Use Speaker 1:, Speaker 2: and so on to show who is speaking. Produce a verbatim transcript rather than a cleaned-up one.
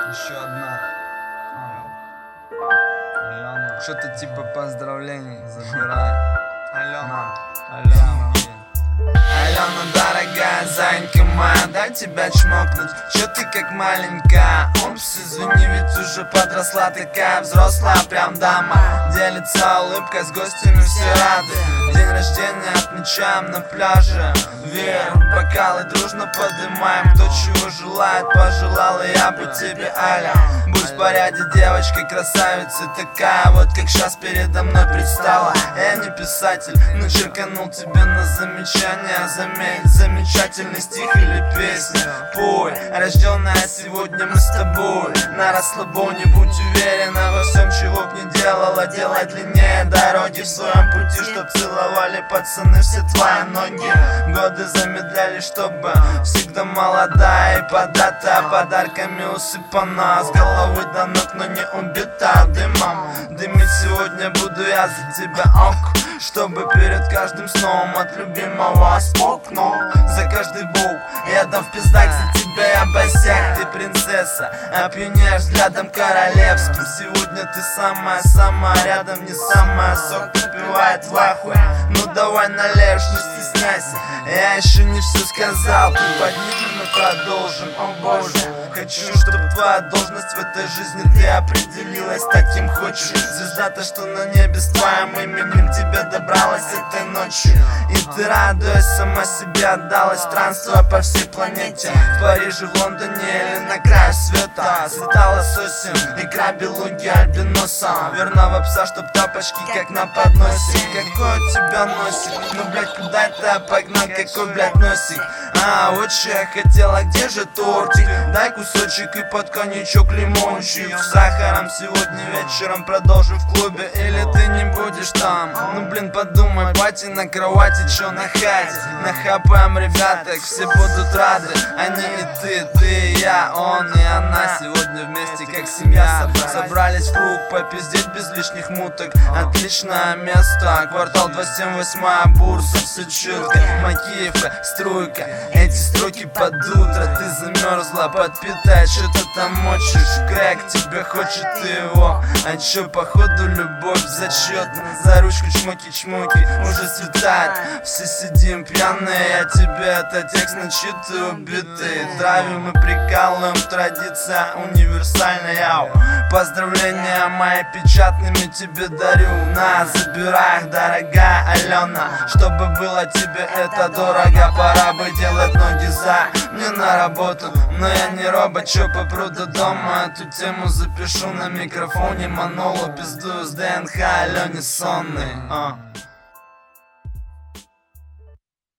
Speaker 1: Еще одна. Алена. Что-то типа поздравлений забирай. Алена. Алена. Алена, дорогая, зайка моя, дай тебя чмокнуть. Чё ты как маленькая? Упс, извини, ведь уже подросла, такая взрослая, прям дама. Делится улыбкой с гостями, все рады. День рождения отмечаем на пляже. Вверх бокалы дружно поднимаем. Кто чего желает, пожелала я бы тебе, Аля. Будь в порядке, девочка, красавица такая, вот как сейчас передо мной предстала. Я не писатель, но черканул тебе на замечание. Заметь, замечательный стих или песня. Пой, рожденная сегодня мы с тобой. На расслабоне, будь уверена во всем, чего б не делала. Делай длиннее дороги в своем пути, чтоб целовали пацаны все твои ноги. Годы замедляли, чтобы всегда молодая и податая, подарками усыпана с головы до ног, но не убита дымом. Дымить сегодня буду я за тебя, ок, чтобы перед каждым сном от любимого спокнул. За каждый бук я дам в пиздак, за тебя я босяк. Ты принцесса, опьянеешь взглядом королевским. Сегодня ты самая-самая рядом, не самая, сок попивает в ахуе. Ну давай налеешь, не стесняйся, я еще не все сказал. Ты поднимем и продолжим, о боже. Хочу, чтобы твоя должность в этой жизни ты определилась, таким хочешь. Звезда-то, что на небе с твоим именем тебе добралась этой ночью. И ты, радуясь, сама себе отдалась, странствуя по всей планете. В Париже, в Лондоне или на краю света. Слетала сосен, икра, белуги, альбиноса. Верного пса, чтоб тапочки как на подносе. Какой у тебя носик? Ну, блядь, куда это погнал? Какой, блядь, носик? А, вот что я хотела, где же тортик? Дай кусочек и под коньячок лимончик. С сахаром сегодня вечером продолжим в клубе. Или ты не будешь там? Ну, блин, подумай, пати на кровати, чё на хате? Нахапаем ребяток, все будут рады. Они и ты, ты и я, он и она. Сегодня вместе как семья собрались в круг, попиздеть без лишних муток. Отличное место, квартал двадцать семь, восьмая бурса. Все четко, Макеевка, струйка. Эти строки под утро, ты замерзла, подпитая, что-то там мочишь. Крэк тебе хочет ты его. А чё, походу любовь зачетна. За ручку чмоки-чмоки, уже светает. Все сидим пьяные, я тебе этот текст начитываю, убитый. Травим и прикалываем, традиция универсальная. Поздравления мои печатными тебе дарю. На, забирай их, дорогая Алена. Чтобы было тебе это дорого, пора бы делать ноги за мне на работу. Но я не робот, чё попру до дома. Эту тему запишу на микрофоне, монолог пиздую с ДНХ Алене сонный.